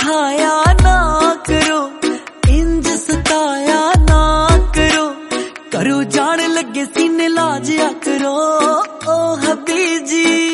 दिखाया ना करो, इंज सताया ना करो, करो जान लगे सीने लाजिया करो ओ हबीब जी।